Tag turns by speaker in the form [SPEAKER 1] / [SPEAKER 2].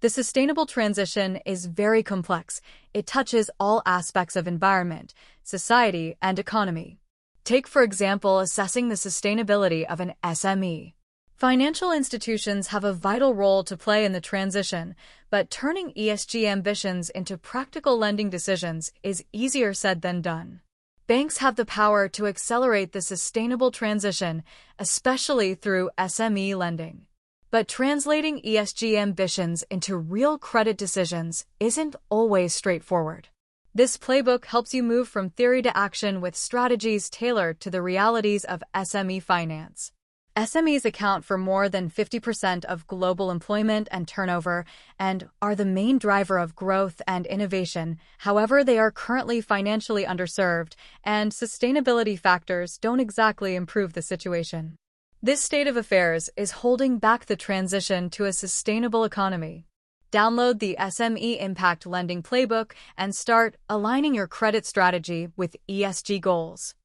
[SPEAKER 1] The sustainable transition is very complex. It touches all aspects of environment, society, and economy. Take, for example, assessing the sustainability of an SME. Financial institutions have a vital role to play in the transition, but turning ESG ambitions into practical lending decisions is easier said than done. Banks have the power to accelerate the sustainable transition, especially through SME lending. But translating ESG ambitions into real credit decisions isn't always straightforward. This playbook helps you move from theory to action with strategies tailored to the realities of SME finance. SMEs account for more than 50% of global employment and turnover and are the main driver of growth and innovation. However, they are currently financially underserved, and sustainability factors don't exactly improve the situation. This state of affairs is holding back the transition to a sustainable economy. Download the SME Impact Lending Playbook and start aligning your credit strategy with ESG goals.